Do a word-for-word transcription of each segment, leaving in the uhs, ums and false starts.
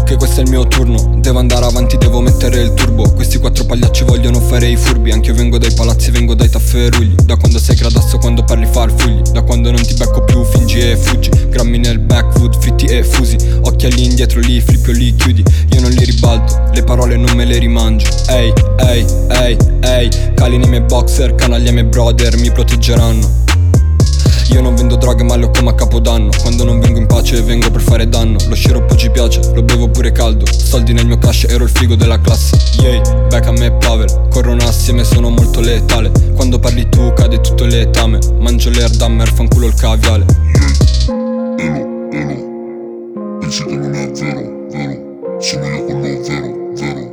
Ok, questo è il mio turno, devo andare avanti, devo mettere il turbo. Questi quattro pagliacci vogliono fare i furbi. Anch'io vengo dai palazzi, vengo dai tafferugli. Da quando sei gradasso, quando parli farfugli. Da quando non ti becco più, fingi e fuggi. Grammi nel backwood, fritti e fusi. Occhiali indietro, li flippio, li chiudi. Io non li ribalto, le parole non me le rimangio. Ehi, ehi, ehi, ehi. Cali nei miei boxer, canaglia ai miei brother, mi proteggeranno. Io non vendo droghe ma le ho come a capodanno. Quando non vengo in pace vengo per fare danno. Lo sciroppo ci piace, lo bevo pure caldo. Soldi nel mio cash, ero il figo della classe. Yay, Beckham e Pavel corrono assieme, sono molto letale. Quando parli tu cade tutto il letame. Mangio l'Erdammer, fanculo il caviale. Elo, elo, pensi che non è vero, vero. Sono io quello vero, vero.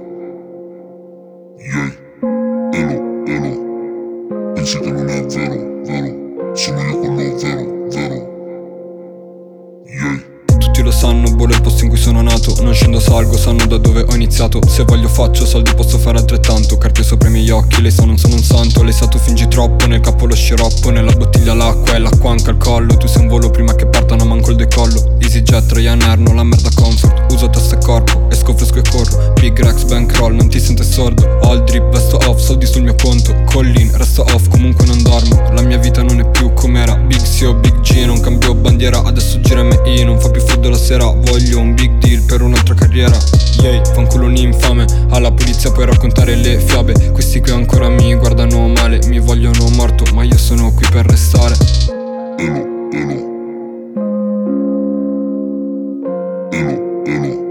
Yeah, elo, elo, pensi che non è vero, vero. Sono io quello vero, vero. Yeah. Tutti lo sanno, volo il posto in cui sono nato. Non scendo, salgo, sanno da dove ho iniziato. Se voglio faccio soldi, posso fare altrettanto. Carpio sopra i miei occhi, lei sa non sono un santo. Lei sa tu fingi troppo, nel capo lo sciroppo. Nella bottiglia l'acqua e l'acqua anche al collo. Tu sei un volo prima che partano, manco il decollo. EasyJet, Ryanair, non la merda comfort. Uso testa e corpo, esco fresco e corro. Big Rex, bankroll, non ti sento sordo. All drip, vesto off, soldi sul mio conto. Collin, resto off, comunque non dormo. La mia vita non è più com'era. Big C o Big G, non cambio bandiera. Adesso gira M I, non fa più freddo la sera. Voglio un big deal per un'altra carriera. Yay, fanculo un infame. Alla polizia puoi raccontare le fiabe. Questi qui ancora mi guardano male. Mi vogliono morto, ma io sono qui per restare. Elo, elo, elo, elo.